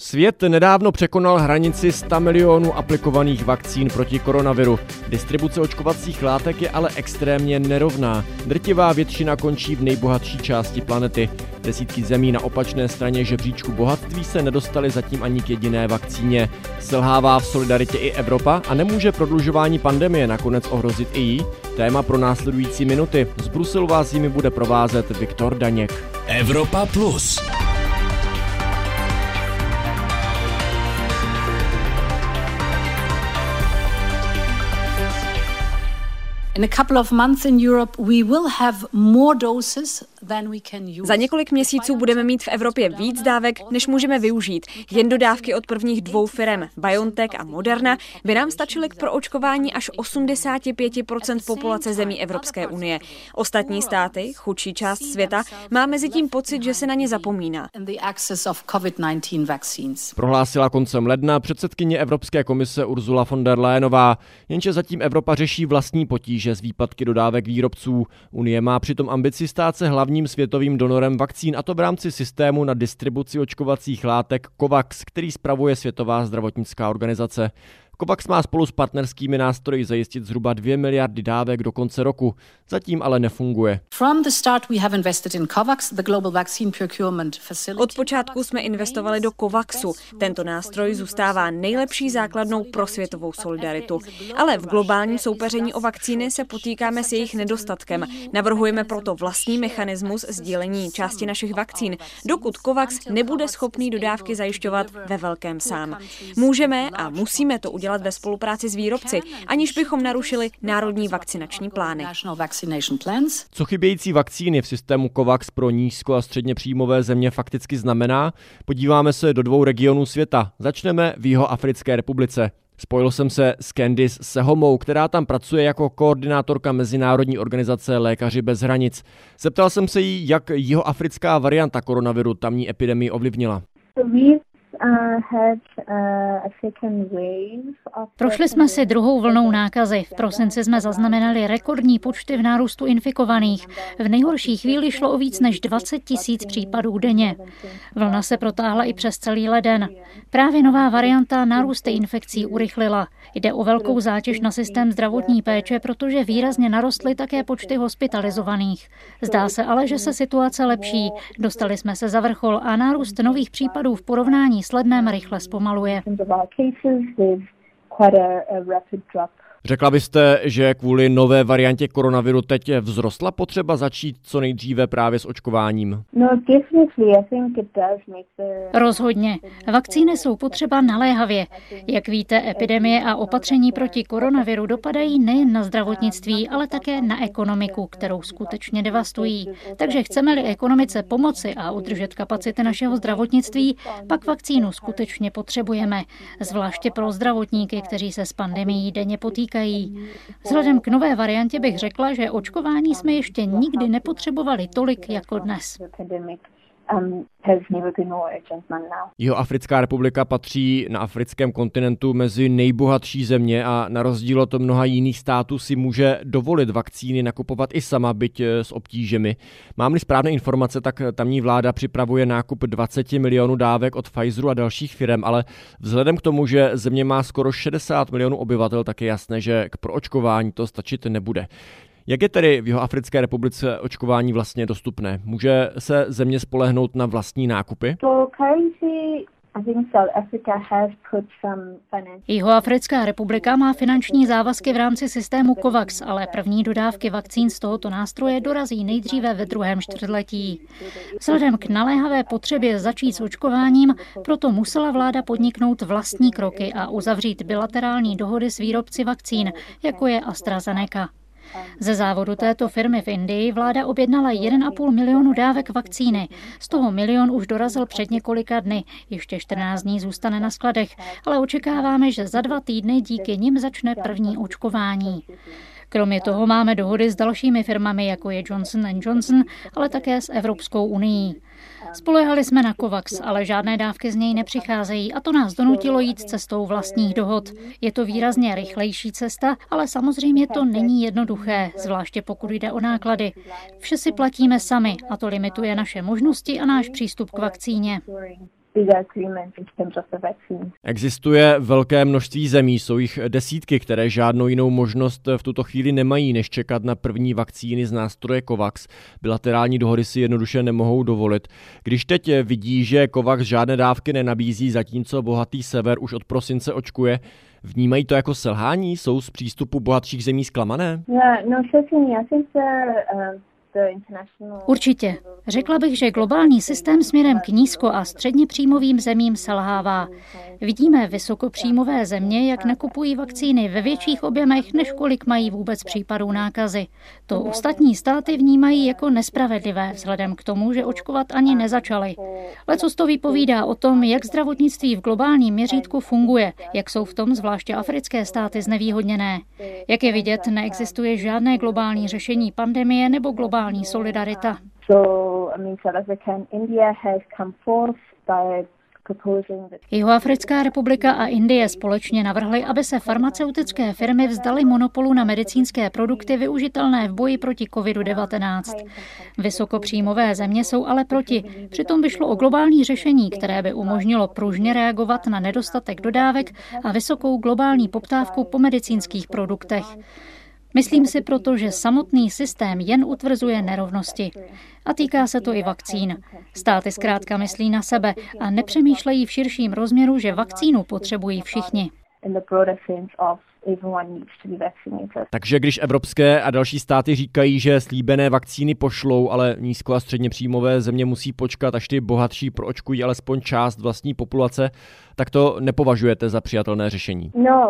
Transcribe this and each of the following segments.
Svět nedávno překonal hranici 100 milionů aplikovaných vakcín proti koronaviru. Distribuce očkovacích látek je ale extrémně nerovná. Drtivá většina končí v nejbohatší části planety. Desítky zemí na opačné straně žebříčku bohatství se nedostaly zatím ani k jediné vakcíně. Selhává v solidaritě i Evropa a nemůže prodlužování pandemie nakonec ohrozit i jí? Téma pro následující minuty. Z Bruselu vás jimi bude provázet Viktor Daněk. Evropa Plus. Za několik měsíců budeme mít v Evropě víc dávek, než můžeme využít. Jen dodávky od prvních dvou firem, BioNTech a Moderna, by nám stačily k proočkování až 85% populace zemí Evropské unie. Ostatní státy, chudší část světa, má mezi tím pocit, že se na ně zapomíná. Prohlásila koncem ledna předsedkyně Evropské komise Ursula von der Leyenová, jenže zatím Evropa řeší vlastní potíže s výpadky dodávek výrobců. Unie má přitom ambici stát se hlavním světovým donorem vakcín, a to v rámci systému na distribuci očkovacích látek COVAX, který spravuje Světová zdravotnická organizace. COVAX má spolu s partnerskými nástroji zajistit zhruba 2 miliardy dávek do konce roku. Zatím ale nefunguje. Od počátku jsme investovali do COVAXu. Tento nástroj zůstává nejlepší základnou pro světovou solidaritu. Ale v globálním soupeření o vakcíny se potýkáme s jejich nedostatkem. Navrhujeme proto vlastní mechanismus sdílení části našich vakcín, dokud COVAX nebude schopný dodávky zajišťovat ve velkém sám. Můžeme a musíme to udělat ve spolupráci s výrobci, aniž bychom narušili národní vakcinační plány. Co chybějící vakcíny v systému COVAX pro nízko- a středně příjmové země fakticky znamená? Podíváme se do 2 regionů světa. Začneme v Jihoafrické republice. Spojil jsem se s Candice Sehomou, která tam pracuje jako koordinátorka mezinárodní organizace Lékaři bez hranic. Zeptal jsem se jí, jak jihoafrická varianta koronaviru tamní epidemii ovlivnila. Prošli jsme si druhou vlnou nákazy. V prosinci jsme zaznamenali rekordní počty v nárůstu infikovaných. V nejhorší chvíli šlo o víc než 20 000 případů denně. Vlna se protáhla i přes celý leden. Právě nová varianta nárůsty infekcí urychlila. Jde o velkou zátěž na systém zdravotní péče, protože výrazně narostly také počty hospitalizovaných. Zdá se ale, že se situace lepší. Dostali jsme se za vrchol a nárůst nových případů v porovnání s lednem rychle zpomaluje. Řekla byste, že kvůli nové variantě koronaviru teď vzrostla potřeba začít co nejdříve právě s očkováním? Rozhodně. Vakcíny jsou potřeba naléhavě. Jak víte, epidemie a opatření proti koronaviru dopadají nejen na zdravotnictví, ale také na ekonomiku, kterou skutečně devastují. Takže chceme-li ekonomice pomoci a udržet kapacity našeho zdravotnictví, pak vakcínu skutečně potřebujeme. Zvláště pro zdravotníky, kteří se s pandemií denně potýkají. Vzhledem k nové variantě bych řekla, že očkování jsme ještě nikdy nepotřebovali tolik jako dnes. Jihoafrická republika patří na africkém kontinentu mezi nejbohatší země a na rozdíl od mnoha jiných států si může dovolit vakcíny nakupovat i sama, byť s obtížemi. Mám-li správné informace, tak tamní vláda připravuje nákup 20 milionů dávek od Pfizeru a dalších firem, ale vzhledem k tomu, že země má skoro 60 milionů obyvatel, tak je jasné, že k proočkování to stačit nebude. Jak je tedy v Jihoafrické republice očkování vlastně dostupné? Může se země spolehnout na vlastní nákupy? Jihoafrická republika má finanční závazky v rámci systému COVAX, ale první dodávky vakcín z tohoto nástroje dorazí nejdříve ve druhém čtvrtletí. Vzhledem k naléhavé potřebě začít s očkováním, proto musela vláda podniknout vlastní kroky a uzavřít bilaterální dohody s výrobci vakcín, jako je AstraZeneca. Ze závodu této firmy v Indii vláda objednala 1,5 milionu dávek vakcíny. Z toho 1 milion už dorazil před několika dny. Ještě 14 dní zůstane na skladech, ale očekáváme, že za 2 týdny díky nim začne první očkování. Kromě toho máme dohody s dalšími firmami, jako je Johnson & Johnson, ale také s Evropskou unií. Spoléhali jsme na COVAX, ale žádné dávky z něj nepřicházejí a to nás donutilo jít cestou vlastních dohod. Je to výrazně rychlejší cesta, ale samozřejmě to není jednoduché, zvláště pokud jde o náklady. Vše si platíme sami a to limituje naše možnosti a náš přístup k vakcíně. Existuje velké množství zemí, jsou jich desítky, které žádnou jinou možnost v tuto chvíli nemají, než čekat na první vakcíny z nástroje COVAX. Bilaterální dohody si jednoduše nemohou dovolit. Když teď vidí, že COVAX žádné dávky nenabízí, zatímco bohatý sever už od prosince očkuje, vnímají to jako selhání? Jsou z přístupu bohatších zemí zklamané? Určitě. Řekla bych, že globální systém směrem k nízko- a středně příjmovým zemím selhává. Vidíme vysokopříjmové země, jak nakupují vakcíny ve větších objemech, než kolik mají vůbec případů nákazy. To ostatní státy vnímají jako nespravedlivé, vzhledem k tomu, že očkovat ani nezačaly. Lecos to vypovídá o tom, jak zdravotnictví v globálním měřítku funguje, jak jsou v tom zvláště africké státy znevýhodněné. Jak je vidět, neexistuje žádné globální řešení pandemie nebo globální solidarita. Jihoafrická republika a Indie společně navrhly, aby se farmaceutické firmy vzdaly monopolu na medicínské produkty využitelné v boji proti COVID-19. Vysokopříjmové země jsou ale proti. Přitom by šlo o globální řešení, které by umožnilo pružně reagovat na nedostatek dodávek a vysokou globální poptávku po medicínských produktech. Myslím si proto, že samotný systém jen utvrzuje nerovnosti. A týká se to i vakcín. Státy zkrátka myslí na sebe a nepřemýšlejí v širším rozměru, že vakcínu potřebují všichni. Takže když evropské a další státy říkají, že slíbené vakcíny pošlou, ale nízko- a středně příjmové země musí počkat, až ty bohatší proočkují alespoň část vlastní populace, tak to nepovažujete za přijatelné řešení?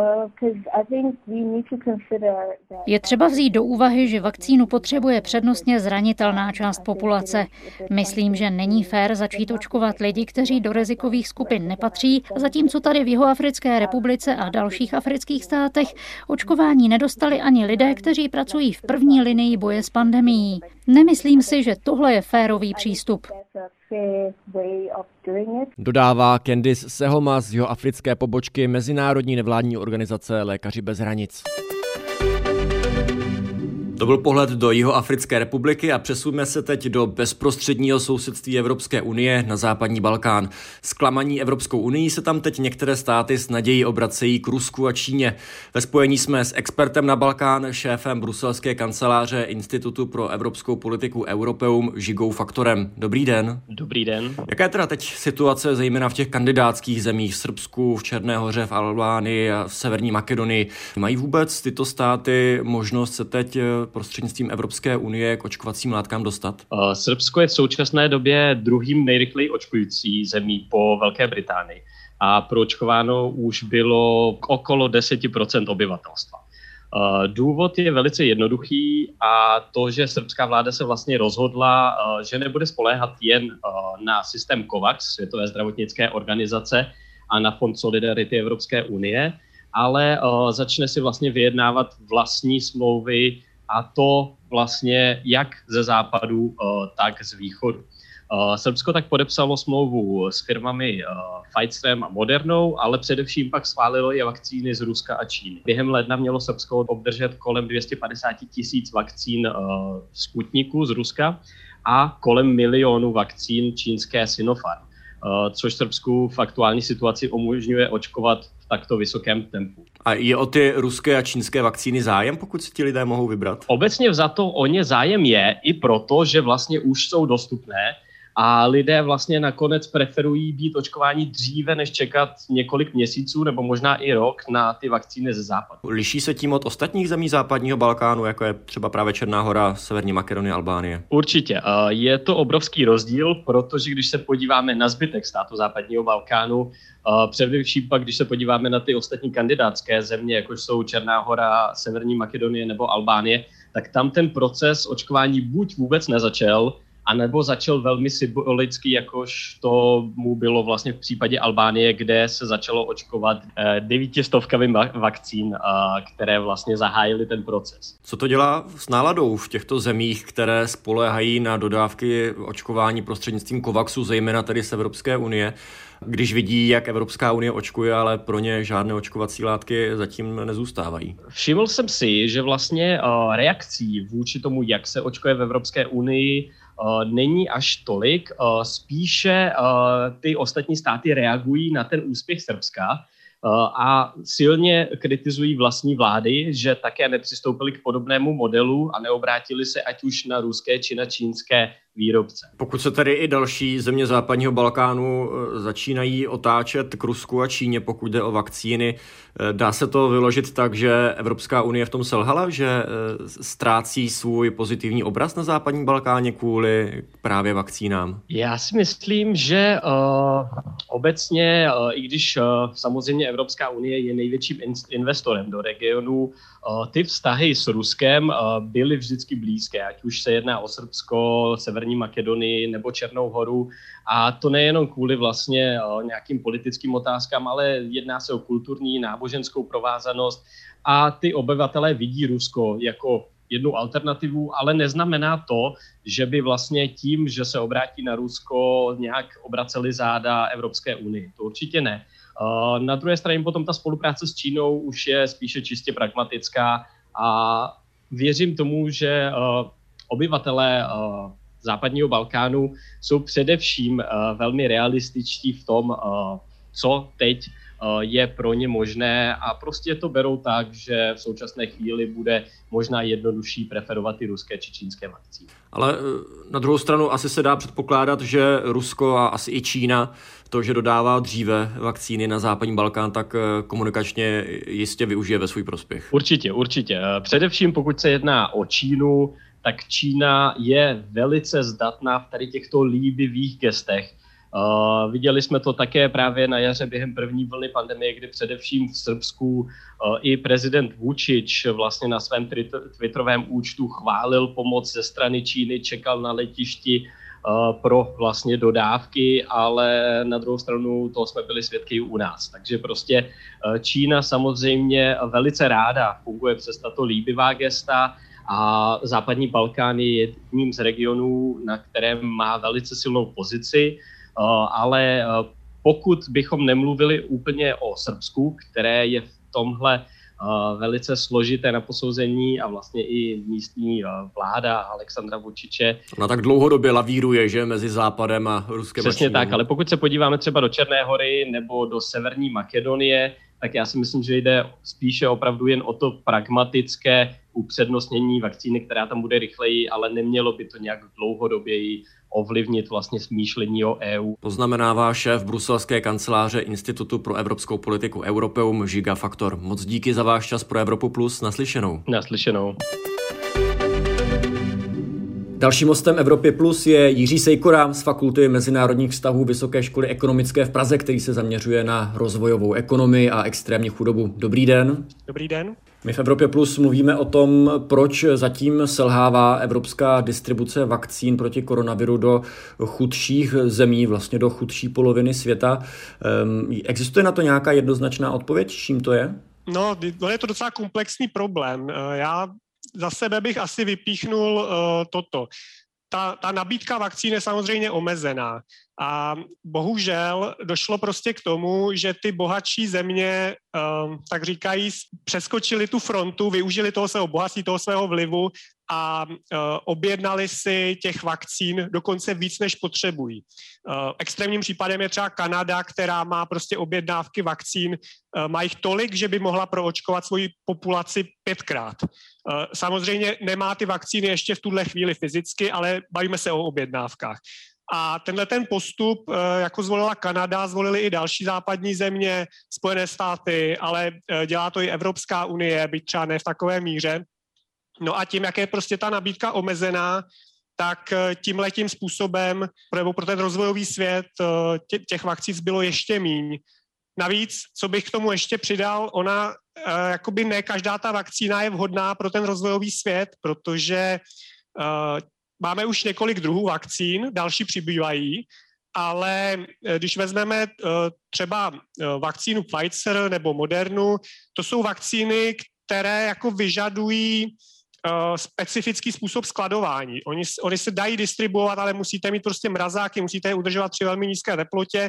Je třeba vzít do úvahy, že vakcínu potřebuje přednostně zranitelná část populace. Myslím, že není fér začít očkovat lidi, kteří do rizikových skupin nepatří, zatímco tady v Jihoafrické republice a dalších afrických státech očkování nedostali ani lidé, kteří pracují v první linii boje s pandemií. Nemyslím si, že tohle je férový přístup. Dodává Candice Sehoma z jihoafrické pobočky mezinárodní nevládní organizace Lékaři bez hranic. To byl pohled do Jihoafrické republiky a přesuneme se teď do bezprostředního sousedství Evropské unie na západní Balkán. Zklamaní Evropskou unii se tam teď některé státy s nadějí obracejí k Rusku a Číně. Ve spojení jsme s expertem na Balkán, šéfem bruselské kanceláře Institutu pro evropskou politiku Europeum Žigou Faktorem. Dobrý den. Dobrý den. Jaká je teda teď situace zejména v těch kandidátských zemích, v Srbsku, v Černé Hoře, v Albánii a v Severní Makedonii? Mají vůbec tyto státy možnost se teď prostřednictvím Evropské unie k očkovacím látkám dostat? Srbsko je v současné době druhým nejrychleji očkující zemí po Velké Británii a proočkováno už bylo okolo 10% obyvatelstva. Důvod je velice jednoduchý a to, že srbská vláda se vlastně rozhodla, že nebude spoléhat jen na systém COVAX, Světové zdravotnické organizace, a na Fond solidarity Evropské unie, ale začne si vlastně vyjednávat vlastní smlouvy, a to vlastně jak ze západu, tak z východu. Srbsko tak podepsalo smlouvu s firmami Pfizerem a Modernou, ale především pak schválilo i vakcíny z Ruska a Číny. Během ledna mělo Srbsko obdržet kolem 250 000 vakcín Sputniku z Ruska a kolem 1 milionu vakcín čínské Sinopharm, což Srbsku v aktuální situaci umožňuje očkovat v takto vysokém tempu. A je o ty ruské a čínské vakcíny zájem, pokud si ti lidé mohou vybrat? Obecně vzato o ně zájem je, i proto, že vlastně už jsou dostupné a lidé vlastně nakonec preferují být očkováni dříve, než čekat několik měsíců nebo možná i rok na ty vakcíny ze západu. Liší se tím od ostatních zemí západního Balkánu, jako je třeba právě Černá Hora, Severní Makedonie, Albánie? Určitě. Je to obrovský rozdíl, protože když se podíváme na zbytek států západního Balkánu, především pak, když se podíváme na ty ostatní kandidátské země, jako jsou Černá Hora, Severní Makedonie nebo Albánie, tak tam ten proces očkování buď vůbec nezačal, anebo začal velmi symbolicky, jakož to mu bylo vlastně v případě Albánie, kde se začalo očkovat 900 vakcín, které vlastně zahájily ten proces. Co to dělá s náladou v těchto zemích, které spoléhají na dodávky očkování prostřednictvím COVAXu, zejména tedy z Evropské unie, když vidí, jak Evropská unie očkuje, ale pro ně žádné očkovací látky zatím nezůstávají? Všiml jsem si, že vlastně reakcí vůči tomu, jak se očkuje v Evropské unii, není až tolik. Spíše ty ostatní státy reagují na ten úspěch Srbska a silně kritizují vlastní vlády, že také nepřistoupili k podobnému modelu a neobrátili se ať už na ruské či na čínské výrobce. Pokud se tedy i další země západního Balkánu začínají otáčet k Rusku a Číně, pokud jde o vakcíny, dá se to vyložit tak, že Evropská unie v tom selhala, že ztrácí svůj pozitivní obraz na západním Balkáně kvůli právě vakcínám? Já si myslím, že obecně, i když samozřejmě Evropská unie je největším investorem do regionu, ty vztahy s Ruskem byly vždycky blízké, ať už se jedná o Srbsko, Severní Makedonii nebo Černou Horu. A to nejenom kvůli vlastně nějakým politickým otázkám, ale jedná se o kulturní, náboženskou provázanost a ty obyvatelé vidí Rusko jako jednu alternativu, ale neznamená to, že by vlastně tím, že se obrátí na Rusko, nějak obraceli záda Evropské unii. To určitě ne. Na druhé straně potom ta spolupráce s Čínou už je spíše čistě pragmatická a věřím tomu, že obyvatelé západního Balkánu jsou především velmi realističtí v tom, co teď je pro ně možné a prostě to berou tak, že v současné chvíli bude možná jednodušší preferovat ty ruské či čínské vakcíny. Ale na druhou stranu asi se dá předpokládat, že Rusko a asi i Čína to, že dodává dříve vakcíny na západní Balkán, tak komunikačně jistě využije ve svůj prospěch. Určitě. Především pokud se jedná o Čínu, tak Čína je velice zdatná v tady těchto líbivých gestech. Viděli jsme to také právě na jaře během první vlny pandemie, kdy především v Srbsku i prezident Vučić vlastně na svém twitterovém účtu chválil pomoc ze strany Číny, čekal na letišti pro vlastně dodávky, ale na druhou stranu toho jsme byli svědky i u nás. Takže prostě Čína samozřejmě velice ráda funguje přes tato líbivá gesta a západní Balkán je jedním z regionů, na kterém má velice silnou pozici, ale pokud bychom nemluvili úplně o Srbsku, které je v tomhle velice složité na posouzení a vlastně i místní vláda Alexandra Vučiče. Ona tak dlouhodobě lavíruje, že mezi Západem a Ruskem. Přesně tak, ale pokud se podíváme třeba do Černé Hory nebo do Severní Makedonie, tak já si myslím, že jde spíše opravdu jen o to pragmatické upřednostnění vakcíny, která tam bude rychleji, ale nemělo by to nějak dlouhodoběji ovlivnit vlastně smýšlení o EU. Poznamenává šéf bruselské kanceláře Institutu pro evropskou politiku Europeum Žiga Faktor. Moc díky za váš čas pro Evropu Plus. Naslyšenou. Naslyšenou. Dalším hostem Evropy Plus je Jiří Sejkora z Fakulty mezinárodních vztahů Vysoké školy ekonomické v Praze, který se zaměřuje na rozvojovou ekonomii a extrémní chudobu. Dobrý den. Dobrý den. My v Evropě Plus mluvíme o tom, proč zatím selhává evropská distribuce vakcín proti koronaviru do chudších zemí, vlastně do chudší poloviny světa. Existuje na to nějaká jednoznačná odpověď, čím to je? No, je to docela komplexní problém. Já za sebe bych asi vypíchnul toto. Ta nabídka vakcín je samozřejmě omezená a bohužel došlo prostě k tomu, že ty bohatší země, tak říkají, přeskočili tu frontu, využili toho svého bohatství, toho svého vlivu a objednali si těch vakcín dokonce víc, než potřebují. Extrémním případem je třeba Kanada, která má prostě objednávky vakcín, má jich tolik, že by mohla proočkovat svoji populaci 5krát. Samozřejmě nemá ty vakcíny ještě v tuhle chvíli fyzicky, ale bavíme se o objednávkách. A tenhle ten postup, jako zvolila Kanada, zvolili i další západní země, Spojené státy, ale dělá to i Evropská unie, byť třeba ne v takové míře. No a tím, jak je prostě ta nabídka omezená, tak tímhletím způsobem pro ten rozvojový svět těch vakcín bylo ještě míň. Navíc, co bych k tomu ještě přidal, jakoby ne každá ta vakcína je vhodná pro ten rozvojový svět, protože máme už několik druhů vakcín, další přibývají, ale když vezmeme třeba vakcínu Pfizer nebo Modernu, to jsou vakcíny, které jako vyžadují specifický způsob skladování. Oni se dají distribuovat, ale musíte mít prostě mrazáky, musíte je udržovat při velmi nízké teplotě,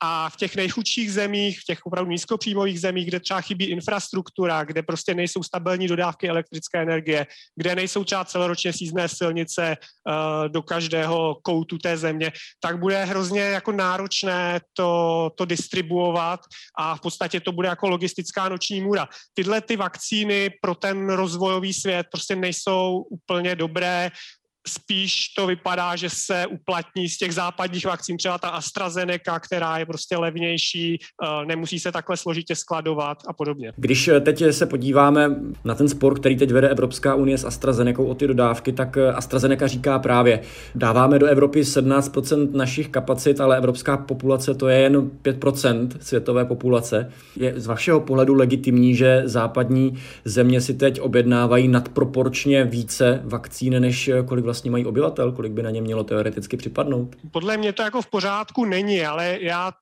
a v těch nejchudších zemích, v těch opravdu nízkopříjmových zemích, kde třeba chybí infrastruktura, kde prostě nejsou stabilní dodávky elektrické energie, kde nejsou třeba celoročně sízdné silnice do každého koutu té země, tak bude hrozně jako náročné to distribuovat a v podstatě to bude jako logistická noční můra. Tyhle ty vakcíny pro ten rozvojový svět prostě nejsou úplně dobré. Spíš to vypadá, že se uplatní z těch západních vakcín, třeba ta AstraZeneca, která je prostě levnější, nemusí se takhle složitě skladovat a podobně. Když teď se podíváme na ten spor, který teď vede Evropská unie s AstraZenecou o ty dodávky, tak AstraZeneca říká právě, dáváme do Evropy 17% našich kapacit, ale evropská populace to je jen 5% světové populace. Je z vašeho pohledu legitimní, že západní země si teď objednávají nadproporčně více vakcín, než kolik vlastně mají obyvatel, kolik by na ně mělo teoreticky připadnout? Podle mě to jako v pořádku není, ale já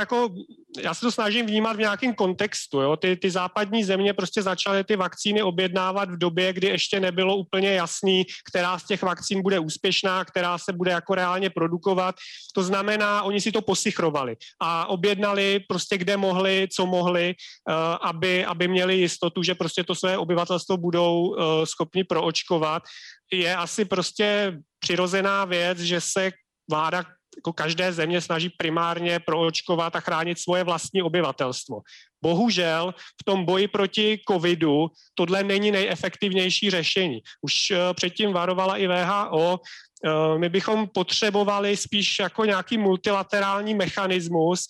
se to snažím vnímat v nějakém kontextu. Jo? Ty západní země prostě začaly ty vakcíny objednávat v době, kdy ještě nebylo úplně jasný, která z těch vakcín bude úspěšná, která se bude jako reálně produkovat. To znamená, oni si to posichrovali a objednali prostě kde mohli, co mohli, aby měli jistotu, že prostě to své obyvatelstvo budou schopni proočkovat. Je asi prostě přirozená věc, že se vláda jako každé země snaží primárně proočkovat a chránit svoje vlastní obyvatelstvo. Bohužel v tom boji proti covidu tohle není nejefektivnější řešení. Už předtím varovala i WHO, my bychom potřebovali spíš jako nějaký multilaterální mechanismus,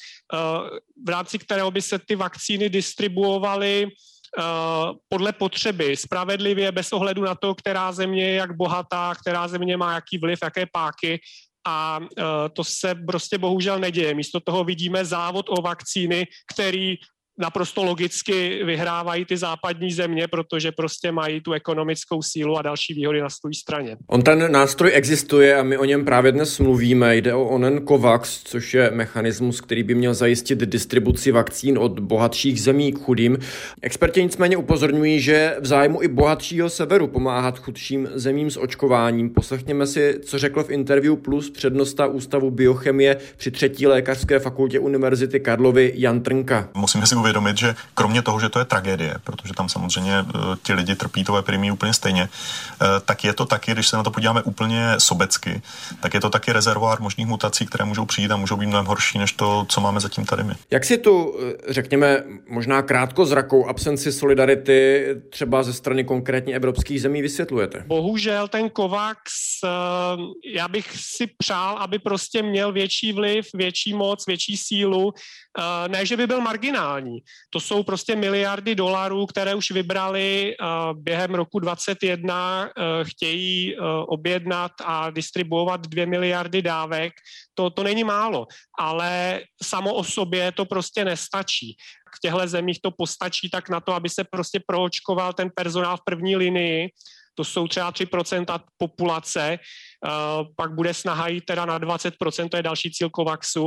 v rámci kterého by se ty vakcíny distribuovaly podle potřeby, spravedlivě, bez ohledu na to, která země je jak bohatá, která země má jaký vliv, jaké páky. A to se prostě bohužel neděje. Místo toho vidíme závod o vakcíny, který naprosto logicky vyhrávají ty západní země, protože prostě mají tu ekonomickou sílu a další výhody na své straně. On ten nástroj existuje a my o něm právě dnes mluvíme. Jde o onen COVAX, což je mechanismus, který by měl zajistit distribuci vakcín od bohatších zemí k chudým. Experti nicméně upozorňují, že v zájmu i bohatšího severu pomáhat chudším zemím s očkováním. Poslechněme si, co řekl v Interview Plus přednosta Ústavu biochemie při 3. lékařské fakultě Univerzity Karlovy Jan Trnka. Musíme si uvědomit, že kromě toho, že to je tragédie, protože tam samozřejmě ti lidi trpí tou epidemií úplně stejně, tak je to taky, když se na to podíváme úplně sobecky, tak je to taky rezervoár možných mutací, které můžou přijít a můžou být mnohem horší, než to, co máme zatím tady my. Jak si tu, řekněme, možná krátkozrakou absenci solidarity třeba ze strany konkrétně evropských zemí vysvětlujete? Bohužel ten COVAX, já bych si přál, aby prostě měl větší vliv, větší moc, větší sílu, ne, že by byl marginální. To jsou prostě miliardy dolarů, které už vybrali během roku 2021, chtějí objednat a distribuovat 2 miliardy dávek. To není málo, ale samo o sobě to prostě nestačí. V těchto zemích to postačí tak na to, aby se prostě proočkoval ten personál v první linii. To jsou třeba 3% populace, pak bude snaha jít teda na 20%, to je další cíl COVAXu,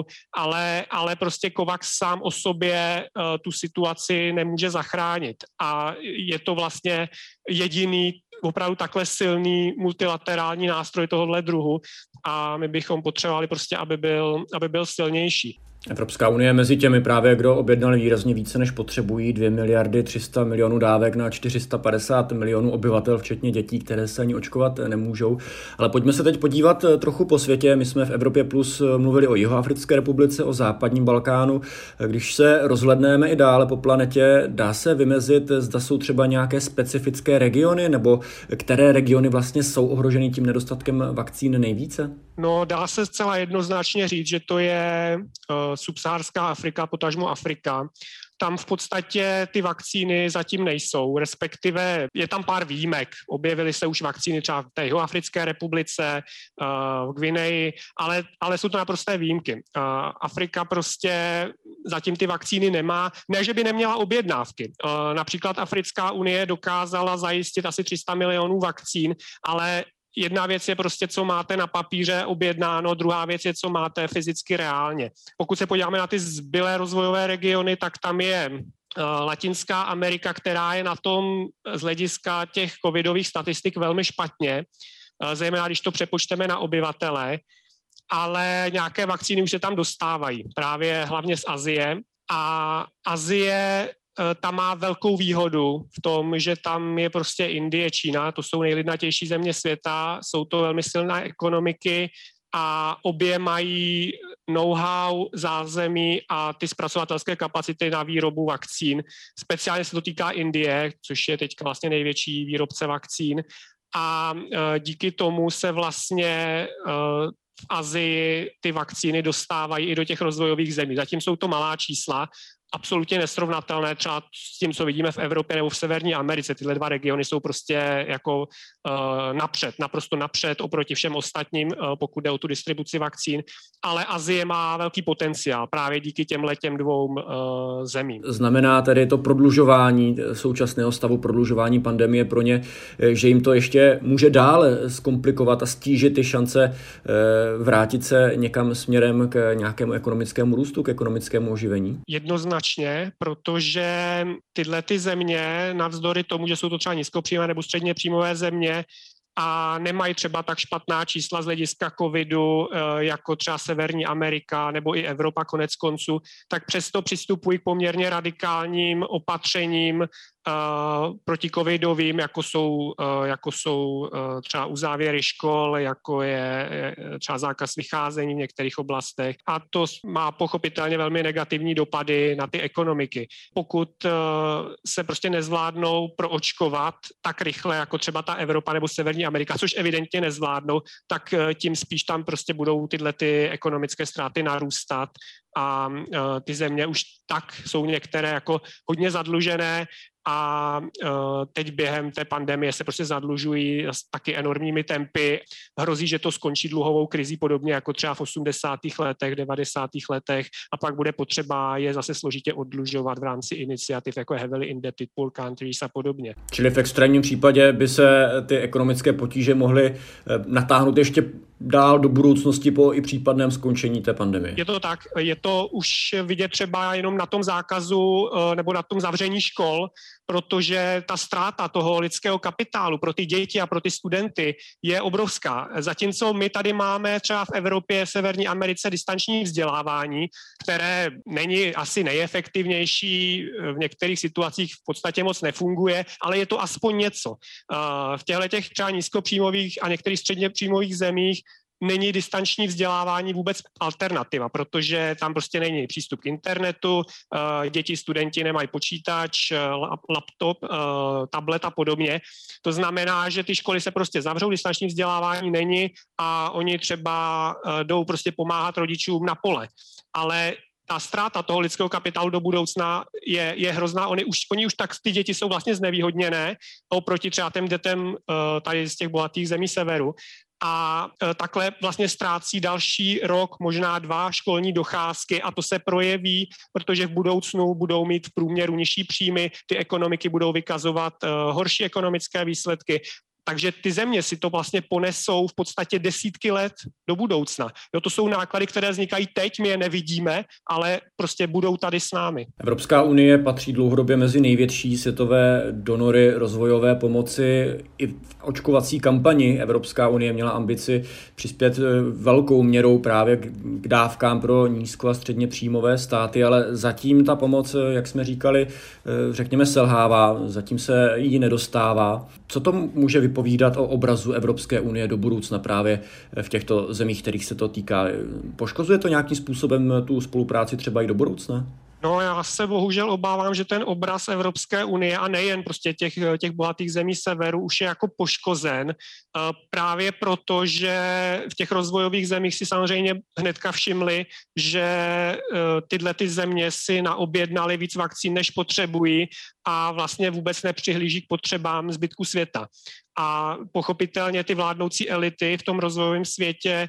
ale prostě COVAX sám o sobě tu situaci nemůže zachránit a je to vlastně jediný opravdu takhle silný multilaterální nástroj tohohle druhu a my bychom potřebovali prostě, aby byl silnější. Evropská unie mezi těmi právě, kdo objednali výrazně více, než potřebují, 2 miliardy 300 milionů dávek na 450 milionů obyvatel, včetně dětí, které se ani očkovat nemůžou. Ale pojďme se teď podívat trochu po světě. My jsme v Evropě Plus mluvili o Jihoafrické republice, o západním Balkánu. Když se rozhledneme i dále po planetě, dá se vymezit, zda jsou třeba nějaké specifické regiony, nebo které regiony vlastně jsou ohroženy tím nedostatkem vakcín nejvíce? No, dá se zcela jednoznačně říct, že to je subsaharská Afrika, potažmo Afrika. Tam v podstatě ty vakcíny zatím nejsou, respektive je tam pár výjimek. Objevily se už vakcíny třeba v té Jihoafrické republice, v Gvineji, ale jsou to naprosté výjimky. Afrika prostě zatím ty vakcíny nemá, ne, že by neměla objednávky. Například Africká unie dokázala zajistit asi 300 milionů vakcín, ale jedna věc je prostě, co máte na papíře objednáno, druhá věc je, co máte fyzicky reálně. Pokud se podíváme na ty zbylé rozvojové regiony, tak tam je Latinská Amerika, která je na tom z hlediska těch covidových statistik velmi špatně, zejména když to přepočteme na obyvatele. ale nějaké vakcíny už se tam dostávají, právě hlavně z Asie. A Asie tam má velkou výhodu v tom, že tam je prostě Indie, Čína, to jsou nejlidnatější země světa, jsou to velmi silné ekonomiky a obě mají know-how, zázemí a ty zpracovatelské kapacity na výrobu vakcín. Speciálně se to týká Indie, což je teďka vlastně největší výrobce vakcín. A díky tomu se vlastně v Asii ty vakcíny dostávají i do těch rozvojových zemí. Zatím jsou to malá čísla, absolutně nesrovnatelné třeba s tím, co vidíme v Evropě nebo v Severní Americe. Tyhle dva regiony jsou prostě jako naprosto napřed oproti všem ostatním, pokud jde o tu distribuci vakcín, ale Asie má velký potenciál právě díky těm dvou zemím. Znamená tedy to prodlužování současného stavu, prodlužování pandemie pro ně, že jim to ještě může dále zkomplikovat a stížit ty šance vrátit se někam směrem k nějakému ekonomickému růstu, k ekonomickému oživení? Jednoznačně, protože tyhle ty země, navzdory tomu, že jsou to třeba nízkopříjmové nebo středně příjmové země, a nemají třeba tak špatná čísla z hlediska covidu, jako třeba Severní Amerika nebo i Evropa konec konců, tak přesto přistupují k poměrně radikálním opatřením proticovidovým, jako jsou třeba uzávěry škol, jako je třeba zákaz vycházení v některých oblastech. A to má pochopitelně velmi negativní dopady na ty ekonomiky. Pokud se prostě nezvládnou proočkovat tak rychle, jako třeba ta Evropa nebo Severní Amerika, což evidentně nezvládnou, tak tím spíš tam prostě budou tyhle ty ekonomické ztráty narůstat. A ty země už tak jsou některé jako hodně zadlužené a teď během té pandemie se prostě zadlužují taky enormními tempy. Hrozí, že to skončí dluhovou krizí podobně jako třeba v 80. letech, 90. letech a pak bude potřeba je zase složitě oddlužovat v rámci iniciativ jako Heavily Indebted Poor Countries a podobně. Čili v extrémním případě by se ty ekonomické potíže mohly natáhnout ještě dál do budoucnosti po i případném skončení té pandemie. Je to tak, je to už vidět třeba jenom na tom zákazu nebo na tom zavření škol, protože ta ztráta toho lidského kapitálu pro ty děti a pro ty studenty je obrovská. Zatímco my tady máme třeba v Evropě, Severní Americe distanční vzdělávání, které není asi nejefektivnější, v některých situacích v podstatě moc nefunguje, ale je to aspoň něco. V těchto třeba nízkopříjmových a některých středně příjmových zemích není distanční vzdělávání vůbec alternativa, protože tam prostě není přístup k internetu, děti, studenti nemají počítač, laptop, tablet a podobně. To znamená, že ty školy se prostě zavřou, distanční vzdělávání není a oni třeba jdou prostě pomáhat rodičům na pole. Ale ta ztráta toho lidského kapitálu do budoucna je hrozná. Oni už tak ty děti jsou vlastně znevýhodněné oproti třeba těm dětem tady z těch bohatých zemí severu. A takhle vlastně ztrácí další rok, možná 2 školní docházky a to se projeví, protože v budoucnu budou mít v průměru nižší příjmy, ty ekonomiky budou vykazovat horší ekonomické výsledky. Takže ty země si to vlastně ponesou v podstatě desítky let do budoucna. Jo, to jsou náklady, které vznikají teď, my je nevidíme, ale prostě budou tady s námi. Evropská unie patří dlouhodobě mezi největší světové donory rozvojové pomoci. I v očkovací kampani Evropská unie měla ambici přispět velkou měrou právě k dávkám pro nízko a středně příjmové státy, ale zatím ta pomoc, jak jsme říkali, řekněme selhává, zatím se jí nedostává. Co to může vypovídat o obrazu Evropské unie do budoucna právě v těchto zemích, kterých se to týká? Poškozuje to nějakým způsobem tu spolupráci třeba i do budoucna? No, já se bohužel obávám, že ten obraz Evropské unie a nejen prostě těch bohatých zemí severu už je jako poškozen. Právě proto, že v těch rozvojových zemích si samozřejmě hnedka všimli, že tyhle ty země si naobjednaly víc vakcín, než potřebují a vlastně vůbec nepřihlíží k potřebám zbytku světa. A pochopitelně ty vládnoucí elity v tom rozvojovém světě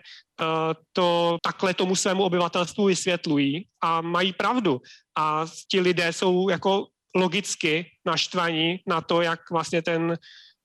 to takhle tomu svému obyvatelstvu vysvětlují a mají pravdu. A ti lidé jsou jako logicky naštvaní na to, jak vlastně ten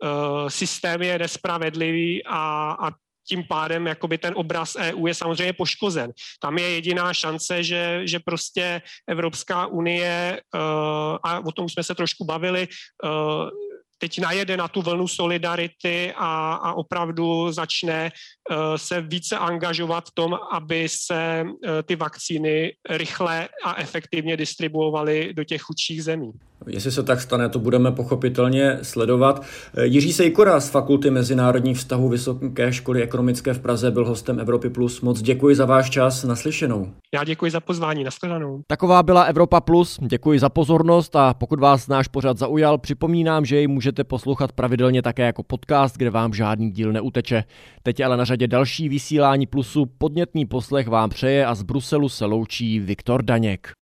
systém je nespravedlivý a tím pádem jakoby ten obraz EU je samozřejmě poškozen. Tam je jediná šance, že prostě Evropská unie, a o tom jsme se trošku bavili, teď najede na tu vlnu solidarity a opravdu začne se více angažovat v tom, aby se ty vakcíny rychle a efektivně distribuovaly do těch chudších zemí. Jestli se tak stane, to budeme pochopitelně sledovat. Jiří Sejkora z Fakulty mezinárodních vztahů Vysoké školy ekonomické v Praze byl hostem Evropy Plus. Moc děkuji za váš čas, naslyšenou. Já děkuji za pozvání, nashledanou. Taková byla Evropa Plus, děkuji za pozornost a pokud vás náš pořad zaujal, připomínám, že jej můžete poslouchat pravidelně také jako podcast, kde vám žádný díl neuteče. Teď je ale na řadě další vysílání Plusu, podnětný poslech vám přeje a z Bruselu se loučí Viktor Daněk.